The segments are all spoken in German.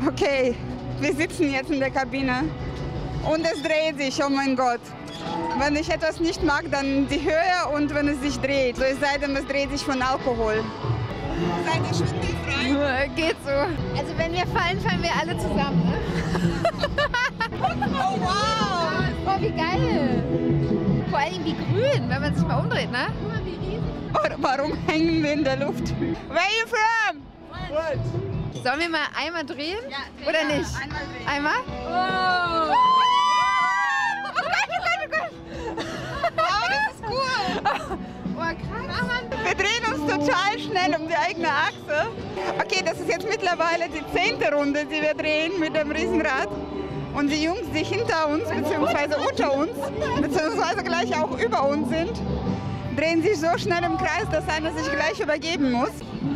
Okay, wir sitzen jetzt in der Kabine und es dreht sich, oh mein Gott. Wenn ich etwas nicht mag, dann die Höhe und wenn es sich dreht. So, es sei denn, es dreht sich von Alkohol. Seid ihr schwindelfrei? Geht so. Also wenn wir fallen, fallen wir alle zusammen. Ne? Oh wow! Oh, wie geil. Vor allem wie grün, wenn man sich mal umdreht, ne? Warum hängen wir in der Luft? Where are you from? Sollen wir mal einmal drehen? Ja, oder nicht? Einmal drehen. Einmal? Oh. Oh Gott, oh Gott, oh Gott. Oh, das ist cool. Oh, krass. Wir drehen uns total schnell um die eigene Achse. Okay, das ist jetzt mittlerweile die 10. Runde, die wir drehen mit dem Riesenrad. Und die Jungs, die hinter uns, beziehungsweise unter uns, beziehungsweise gleich auch über uns sind, drehen sich so schnell im Kreis, dass einer sich gleich übergeben muss.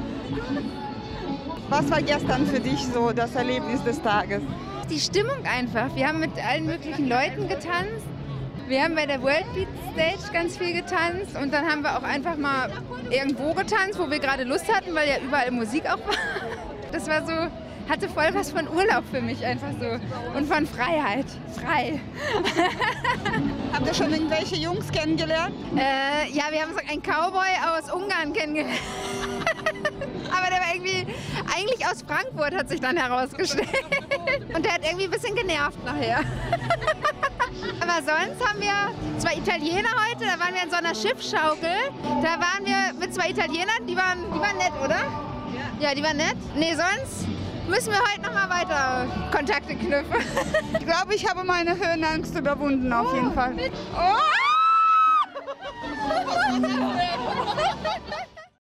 Was war gestern für dich so das Erlebnis des Tages? Die Stimmung einfach. Wir haben mit allen möglichen Leuten getanzt. Wir haben bei der World Beat Stage ganz viel getanzt und dann haben wir auch einfach mal irgendwo getanzt, wo wir gerade Lust hatten, weil ja überall Musik auch war. Das war so, hatte voll was von Urlaub für mich einfach so und von Freiheit. Frei. Habt ihr schon irgendwelche Jungs kennengelernt? Ja, wir haben so einen Cowboy aus Ungarn kennengelernt. Aber der war irgendwie, eigentlich aus Frankfurt, hat sich dann herausgestellt. Und der hat irgendwie ein bisschen genervt nachher. Aber sonst haben wir 2 Italiener heute, da waren wir in so einer Schiffsschaukel. Da waren wir mit 2 Italienern, die waren nett, oder? Ja, die waren nett. Nee, sonst müssen wir heute noch mal weiter Kontakte knüpfen. Ich glaube, ich habe meine Höhenangst überwunden, auf jeden Fall. Oh!